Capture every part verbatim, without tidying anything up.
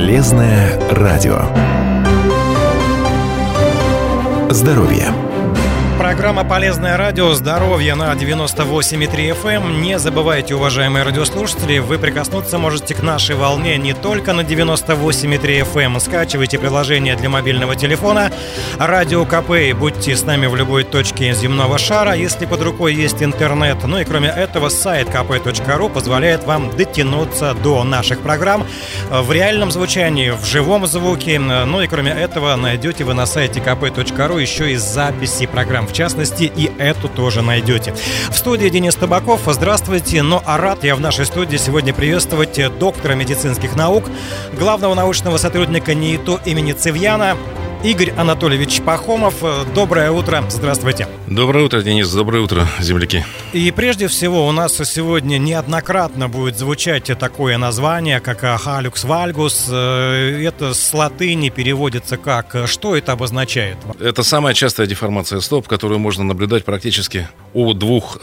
Полезное радио. Здоровье. Программа «Полезное радио. Здоровье» на девяносто восемь и три эф эм. Не забывайте, уважаемые радиослушатели, вы прикоснуться можете к нашей волне не только на девяносто восемь и три эф эм. Скачивайте приложение для мобильного телефона «Радио КП» и будьте с нами в любой точке земного шара, если под рукой есть интернет. Ну и кроме этого, сайт ка пэ точка ру позволяет вам дотянуться до наших программ в реальном звучании, в живом звуке. Ну и кроме этого, найдете вы на сайте ка пэ точка ру еще и записи программ. В частности, и эту тоже найдете. В студии Денис Табаков. Здравствуйте. Ну а рад я в нашей студии сегодня приветствовать доктора медицинских наук, главного научного сотрудника НИИТО имени Цивьяна Игорь Анатольевич Пахомов. Доброе утро. Здравствуйте. Доброе утро, Денис. Доброе утро, земляки. И прежде всего у нас сегодня неоднократно будет звучать такое название, как халюкс вальгус. Это с латыни переводится как «что это обозначает?» Это самая частая деформация стоп, которую можно наблюдать практически у двух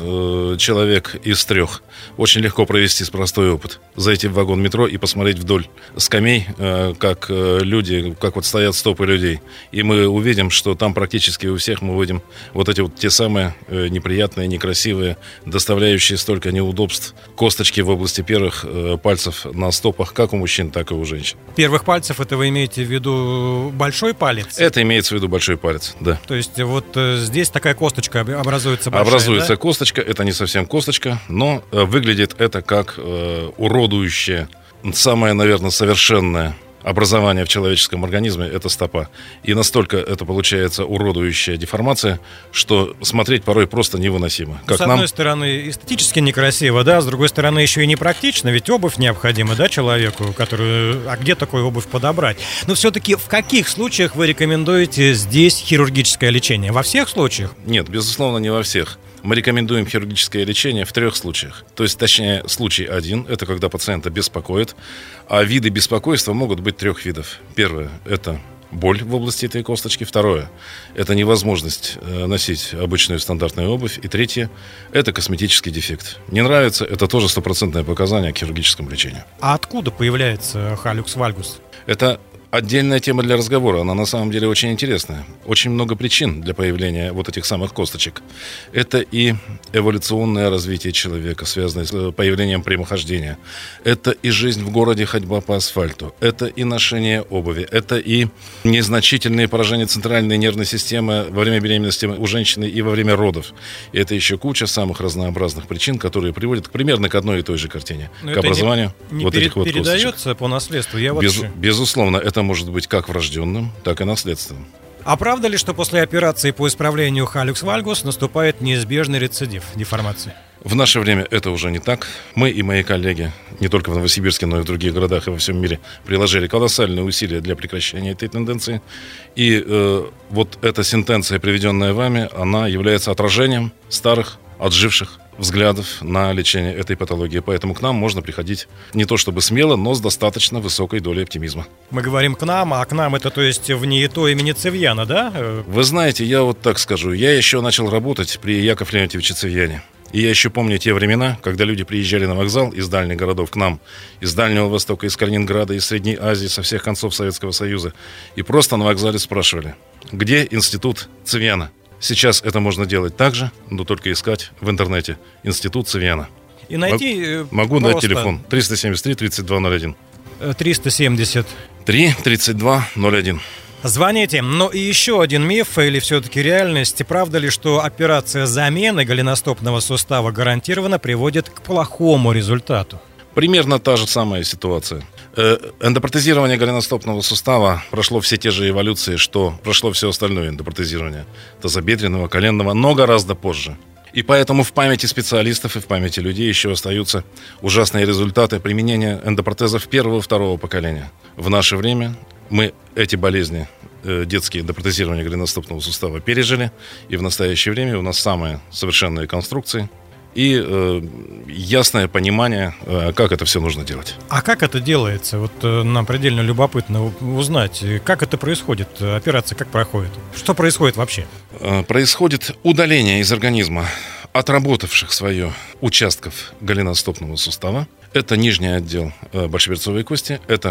э, человек из трех. Очень легко провести простой опыт. Зайти в вагон метро и посмотреть вдоль скамей, э, как э, люди, как вот стоят стопы людей. И мы увидим, что там практически у всех мы увидим вот эти вот те самые э, неприятные, некрасивые, доставляющие столько неудобств косточки в области первых э, пальцев на стопах, как у мужчин, так и у женщин. Первых пальцев, это вы имеете в виду большой палец? Это имеется в виду большой палец, да. То есть вот э, здесь такая косточка образуется большая, Образуется да? косточка, это не совсем косточка, но э, выглядит это как э, уродующее, самое, наверное, совершенное образование в человеческом организме – это стопа. И настолько это получается уродующая деформация, что смотреть порой просто невыносимо. Как с одной нам... стороны, эстетически некрасиво, да, с другой стороны, еще и непрактично, ведь обувь необходима, да, человеку, которую... А где такую обувь подобрать? Но все-таки в каких случаях вы рекомендуете здесь хирургическое лечение? Во всех случаях? Нет, безусловно, не во всех. Мы рекомендуем хирургическое лечение в трех случаях. То есть, точнее, случай один – это когда пациента беспокоит, а виды беспокойства могут быть трех видов. Первое – это боль в области этой косточки. Второе – это невозможность носить обычную стандартную обувь. И третье – это косметический дефект. Не нравится – это тоже стопроцентное показание к хирургическому лечению. А откуда появляется халюкс вальгус? Это отдельная тема для разговора, она на самом деле очень интересная. Очень много причин для появления вот этих самых косточек. Это и эволюционное развитие человека, связанное с появлением прямохождения. Это и жизнь в городе, ходьба по асфальту. Это и ношение обуви. Это и незначительные поражения центральной нервной системы во время беременности у женщины и во время родов. И это еще куча самых разнообразных причин, которые приводят примерно к одной и той же картине. Но к образованию не, не вот перед, этих вот косточек. Передается по наследству? Я вот Без, еще... Безусловно, это может быть как врожденным, так и наследственным. А правда ли, что после операции по исправлению халюкс вальгус наступает неизбежный рецидив деформации? В наше время это уже не так. Мы и мои коллеги, не только в Новосибирске, но и в других городах и во всем мире, приложили колоссальные усилия для прекращения этой тенденции. И э, вот эта сентенция, приведенная вами, она является отражением старых, отживших взглядов на лечение этой патологии. Поэтому к нам можно приходить не то чтобы смело, но с достаточно высокой долей оптимизма. Мы говорим к нам, а к нам это, то есть, в НИИТО имени Цивьяна, да? Вы знаете, я вот так скажу. Я еще начал работать при Якове Леонтьевиче Цивьяне. И я еще помню те времена, когда люди приезжали на вокзал из дальних городов к нам, из Дальнего Востока, из Калининграда, из Средней Азии, со всех концов Советского Союза. И просто на вокзале спрашивали, где институт Цивьяна? Сейчас это можно делать так же, но только искать в интернете Институт Цивьяна. И найти Могу просто... дать телефон триста семьдесят три тридцать два ноль один. триста семьдесят три тридцать два ноль один. Звоните. Но и еще один миф, или все-таки реальность. Правда ли, что операция замены голеностопного сустава гарантированно приводит к плохому результату? Примерно та же самая ситуация. Эндопротезирование голеностопного сустава прошло все те же эволюции, что прошло все остальное эндопротезирование тазобедренного, коленного, но гораздо позже. И поэтому в памяти специалистов и в памяти людей еще остаются ужасные результаты применения эндопротезов первого и второго поколения. В наше время мы эти болезни, детские эндопротезирования голеностопного сустава, пережили, и в настоящее время у нас самые совершенные конструкции и э, ясное понимание, э, как это все нужно делать. А как это делается? Вот э, нам предельно любопытно узнать, как это происходит, операция как проходит, что происходит вообще? Э, происходит удаление из организма отработавших свое участков голеностопного сустава. Это нижний отдел э, большеберцовой кости, это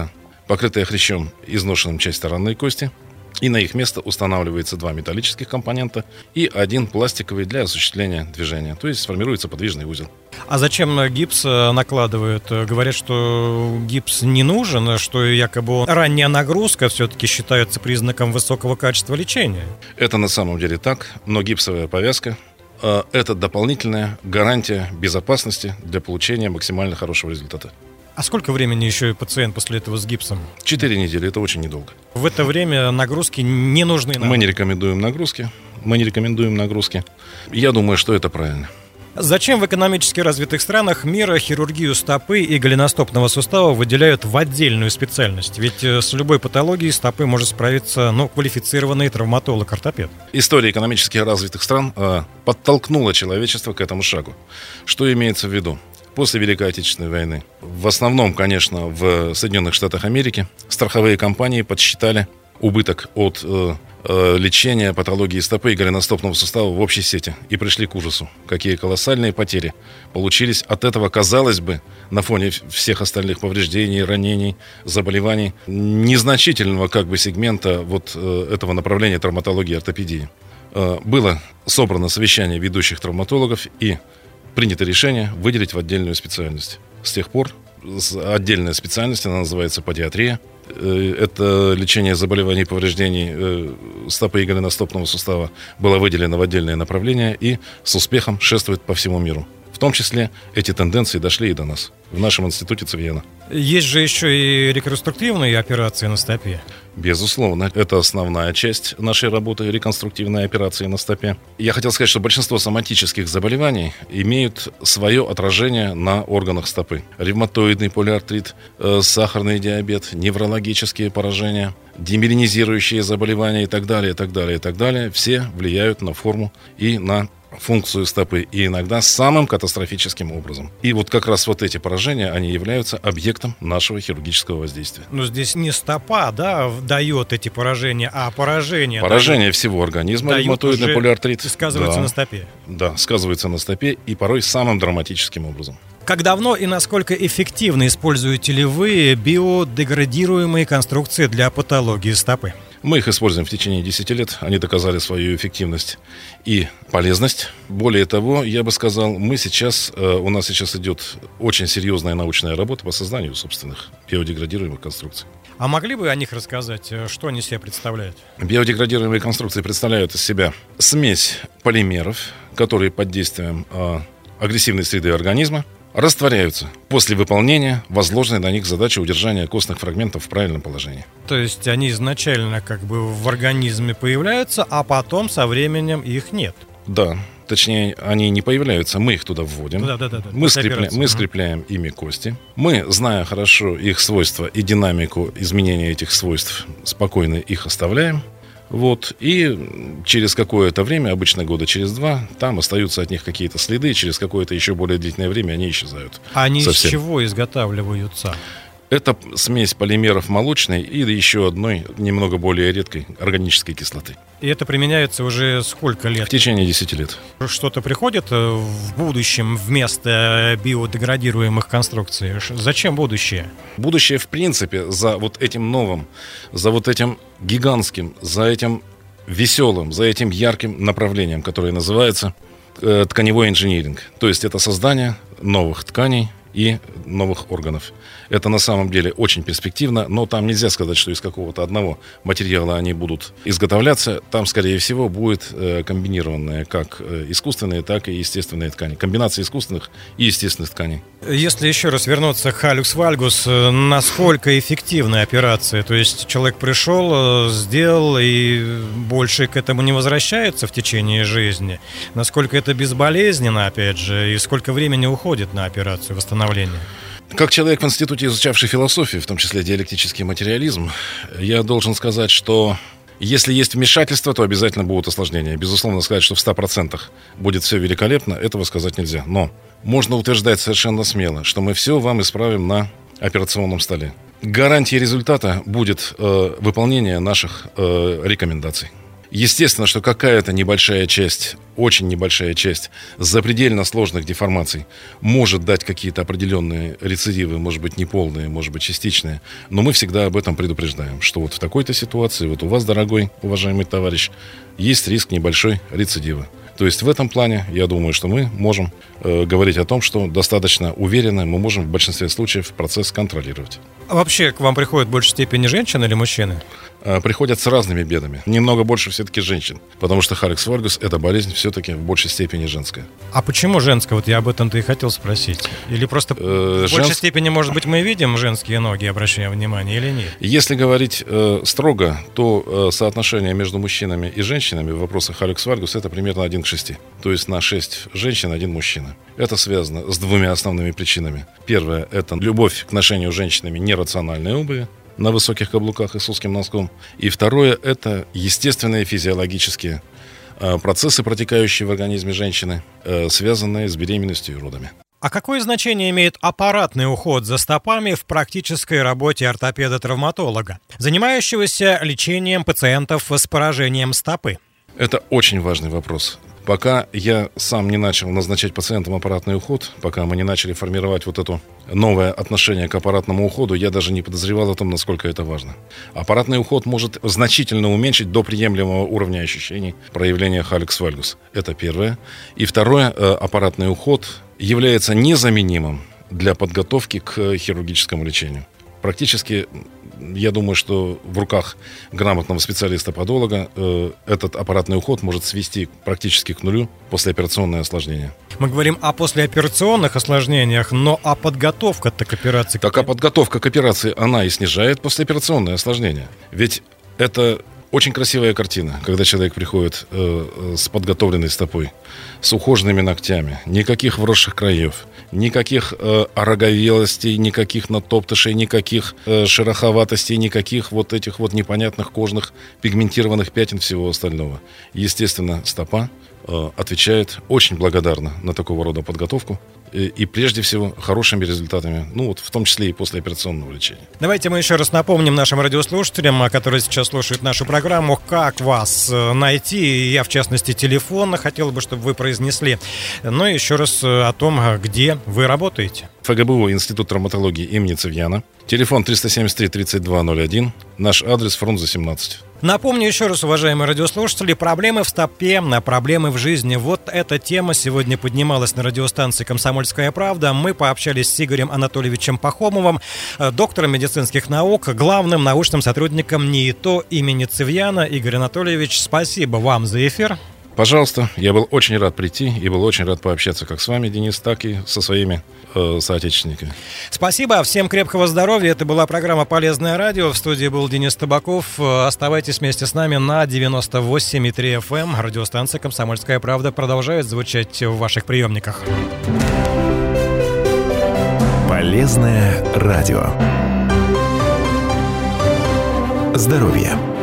покрытая хрящом изношенным часть сторонной кости, и на их место устанавливается два металлических компонента и один пластиковый для осуществления движения. То есть сформируется подвижный узел. А зачем гипс накладывают? Говорят, что гипс не нужен, что якобы ранняя нагрузка все-таки считается признаком высокого качества лечения. Это на самом деле так, но гипсовая повязка э, – это дополнительная гарантия безопасности для получения максимально хорошего результата. А сколько времени еще пациент после этого с гипсом? Четыре недели – это очень недолго. В это время нагрузки не нужны нам? Мы не рекомендуем нагрузки. Мы не рекомендуем нагрузки. Я думаю, что это правильно. Зачем в экономически развитых странах мира хирургию стопы и голеностопного сустава выделяют в отдельную специальность? Ведь с любой патологией стопы может справиться, ну, квалифицированный травматолог-ортопед. История экономически развитых стран э, подтолкнула человечество к этому шагу. Что имеется в виду? После Великой Отечественной войны, в основном, конечно, в Соединенных Штатах Америки, страховые компании подсчитали убыток от э, э, лечения патологии стопы и голеностопного сустава в общей сети и пришли к ужасу. Какие колоссальные потери получились от этого, казалось бы, на фоне всех остальных повреждений, ранений, заболеваний, незначительного как бы сегмента вот э, этого направления травматологии и ортопедии. Э, было собрано совещание ведущих травматологов и принято решение выделить в отдельную специальность. С тех пор отдельная специальность, она называется педиатрия. Это лечение заболеваний и повреждений стопы и голеностопного сустава было выделено в отдельное направление и с успехом шествует по всему миру. В том числе эти тенденции дошли и до нас, в нашем институте Цивьена. Есть же еще и реконструктивные операции на стопе. Безусловно, это основная часть нашей работы, реконструктивные операции на стопе. Я хотел сказать, что большинство соматических заболеваний имеют свое отражение на органах стопы. Ревматоидный полиартрит, э, сахарный диабет, неврологические поражения, демиелинизирующие заболевания и так далее, и так далее, и так далее. Все влияют на форму и на функцию стопы, и иногда самым катастрофическим образом. И вот как раз вот эти поражения, они являются объектом нашего хирургического воздействия. Но здесь не стопа, да, дает эти поражения, а поражение. Поражение дает, всего организма, ревматоидный полиартрит. Сказывается да, на стопе. Да, сказывается на стопе и порой самым драматическим образом. Как давно и насколько эффективно используете ли вы биодеградируемые конструкции для патологии стопы? Мы их используем в течение десяти лет. Они доказали свою эффективность и полезность. Более того, я бы сказал, мы сейчас, у нас сейчас идет очень серьезная научная работа по созданию собственных биодеградируемых конструкций. А могли бы о них рассказать, что они себя представляют? Биодеградируемые конструкции представляют из себя смесь полимеров, которые под действием агрессивной среды организма растворяются после выполнения возложенной на них задачи удержания костных фрагментов в правильном положении. То есть они изначально как бы в организме появляются, а потом со временем их нет? Да, точнее, они не появляются, мы их туда вводим. Да, да, да, да. Мы, скрепля... мы скрепляем ими кости. Мы, зная хорошо их свойства и динамику изменения этих свойств, спокойно их оставляем. Вот, и через какое-то время, обычно года через два, там остаются от них какие-то следы, через какое-то еще более длительное время они исчезают. А они совсем. Из чего изготавливаются? Это смесь полимеров молочной и еще одной, немного более редкой органической кислоты. И это применяется уже сколько лет? В течение десяти лет. Что-то приходит в будущем вместо биодеградируемых конструкций? Зачем будущее? Будущее, в принципе, за вот этим новым, за вот этим гигантским, за этим веселым, за этим ярким направлением, которое называется э, тканевой инжиниринг. То есть это создание новых тканей и новых органов. Это на самом деле очень перспективно, но там нельзя сказать, что из какого-то одного материала они будут изготовляться. Там, скорее всего, будет э, комбинированные как э, искусственные, так и естественные ткани. Комбинация искусственных и естественных тканей. Если еще раз вернуться к халюкс вальгус, насколько эффективная операция? То есть человек пришел, сделал и больше к этому не возвращается в течение жизни? Насколько это безболезненно, опять же, и сколько времени уходит на операцию восстановления? Как человек в институте, изучавший философию, в том числе диалектический материализм, я должен сказать, что если есть вмешательство, то обязательно будут осложнения. Безусловно, сказать, что в ста процентах будет все великолепно, этого сказать нельзя. Но можно утверждать совершенно смело, что мы все вам исправим на операционном столе. Гарантией результата будет э, выполнение наших э, рекомендаций. Естественно, что какая-то небольшая часть очень небольшая часть запредельно сложных деформаций может дать какие-то определенные рецидивы, может быть, неполные, может быть, частичные. Но мы всегда об этом предупреждаем, что вот в такой-то ситуации, вот у вас, дорогой, уважаемый товарищ, есть риск небольшой рецидива. То есть в этом плане, я думаю, что мы можем э, говорить о том, что достаточно уверенно мы можем в большинстве случаев процесс контролировать. А вообще к вам приходят в большей степени женщины или мужчины? Э, приходят с разными бедами. Немного больше все-таки женщин, потому что Халлекс вальгус – это болезнь все-таки в большей степени женская. А почему женская? Вот я об этом-то и хотел спросить. Или просто э, в большей женск... степени, может быть, мы видим женские ноги, обращаем внимание, или нет? Если говорить э, строго, то э, соотношение между мужчинами и женщинами в вопросах Халлекс вальгус – это примерно один к шести. То есть на шесть женщин один мужчина. Это связано с двумя основными причинами. Первое – это любовь к ношению женщинами нерациональной обуви на высоких каблуках и с узким носком. И второе – это естественные физиологические э, процессы, протекающие в организме женщины, э, связанные с беременностью и родами. А какое значение имеет аппаратный уход за стопами в практической работе ортопеда-травматолога, занимающегося лечением пациентов с поражением стопы? Это очень важный вопрос. Пока я сам не начал назначать пациентам аппаратный уход, пока мы не начали формировать вот это новое отношение к аппаратному уходу, я даже не подозревал о том, насколько это важно. Аппаратный уход может значительно уменьшить до приемлемого уровня ощущений проявления Халлекс вальгус. Это первое. И второе, аппаратный уход является незаменимым для подготовки к хирургическому лечению. Практически, я думаю, что в руках грамотного специалиста-подолога э, этот аппаратный уход может свести практически к нулю послеоперационное осложнение. Мы говорим о послеоперационных осложнениях, но а подготовка-то к операции? Так, а подготовка к операции, она и снижает послеоперационное осложнение. Ведь это очень красивая картина, когда человек приходит э, с подготовленной стопой, с ухоженными ногтями, никаких вросших краев, никаких э, ороговелостей, никаких натоптышей, никаких э, шероховатостей, никаких вот этих вот непонятных кожных пигментированных пятен, всего остального. Естественно, стопа э, отвечает очень благодарно на такого рода подготовку и, и прежде всего хорошими результатами, ну вот в том числе и послеоперационного лечения. Давайте мы еще раз напомним нашим радиослушателям, которые сейчас слушают нашу программу, как вас найти. Я, в частности, телефон хотел бы, чтобы вы произнесли. Но еще раз о том, где вы работаете. ФГБУ Институт травматологии имени Цивьяна. Телефон триста семьдесят три тридцать два ноль один. Наш адрес Фрунзе семнадцать. Напомню еще раз, уважаемые радиослушатели, проблемы в стопе, проблемы в жизни. Вот эта тема сегодня поднималась на радиостанции «Комсомольская правда». Мы пообщались с Игорем Анатольевичем Пахомовым, доктором медицинских наук, главным научным сотрудником НИИТО имени Цивьяна. Игорь Анатольевич, спасибо вам за эфир. Пожалуйста, я был очень рад прийти и был очень рад пообщаться как с вами, Денис, так и со своими э, соотечественниками. Спасибо, всем крепкого здоровья. Это была программа «Полезное радио». В студии был Денис Табаков. Оставайтесь вместе с нами на девяносто восемь и три эф эм. Радиостанция «Комсомольская правда» продолжает звучать в ваших приемниках. Полезное радио. Здоровье.